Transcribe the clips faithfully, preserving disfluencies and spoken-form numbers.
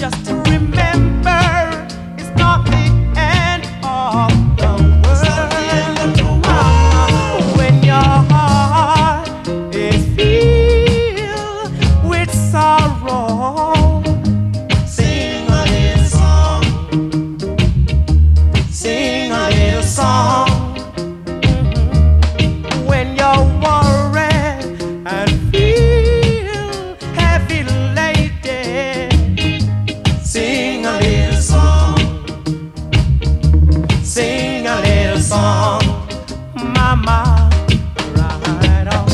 just to remember it's not the end of the world. Ah, when your heart is filled with sorrow, sing a little song, sing a little song. When you're worried and feel heavy laden, sing a little song, sing a little song, mama, right on.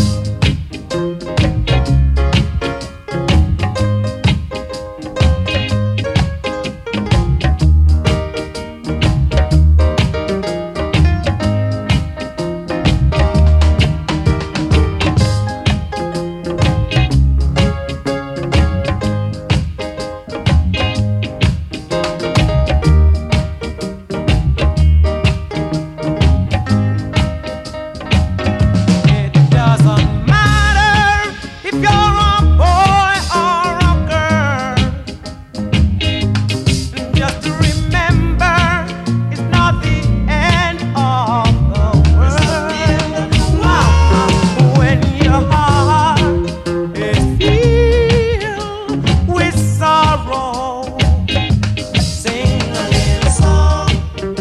It doesn't matter if you're a boy or a girl. Just to remember, it's not the end of the world. Ah, when your heart is filled with sorrow, sing a little song,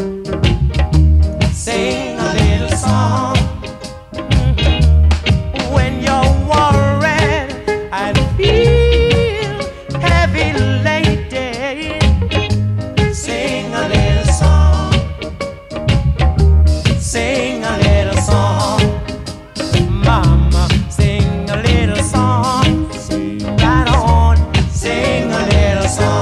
sing a little song. When you're worried and feel heavy laden, sing a little song, sing a little song, mama, sing a little song, right on, sing a little song.